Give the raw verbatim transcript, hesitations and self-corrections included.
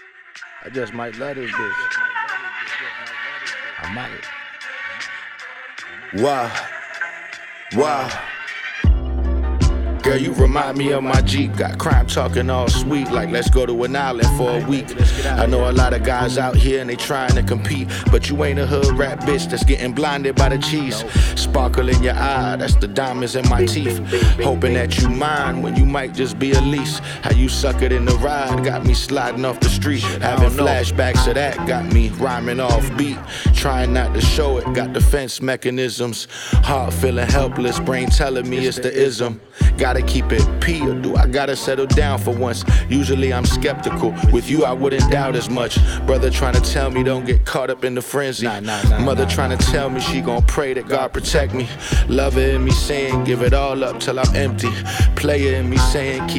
I just might love this bitch. I might. Wow. Wow. Girl, you remind me of my Jeep. Got crime talking all sweet, like let's go to an island for a week. I know a lot of guys out here and they trying to compete, but you ain't a hood rap bitch that's getting blinded by the cheese. Sparkle in your eye, that's the diamonds in my teeth. Hoping that you mine when you might just be a lease. How you suck it in the ride got me sliding off the street. Having flashbacks of that got me rhyming off beat. Trying not to show it, got defense mechanisms. Heart feeling helpless, brain telling me it's the ism. Gotta keep it P, or do I gotta settle down for once? Usually I'm skeptical, with you I wouldn't doubt as much. Brother trying to tell me don't get caught up in the frenzy. Nah, nah, nah, Mother nah, trying nah. to tell me she gon' pray that God protect me. Lover in me saying give it all up till I'm empty. Player in me saying keep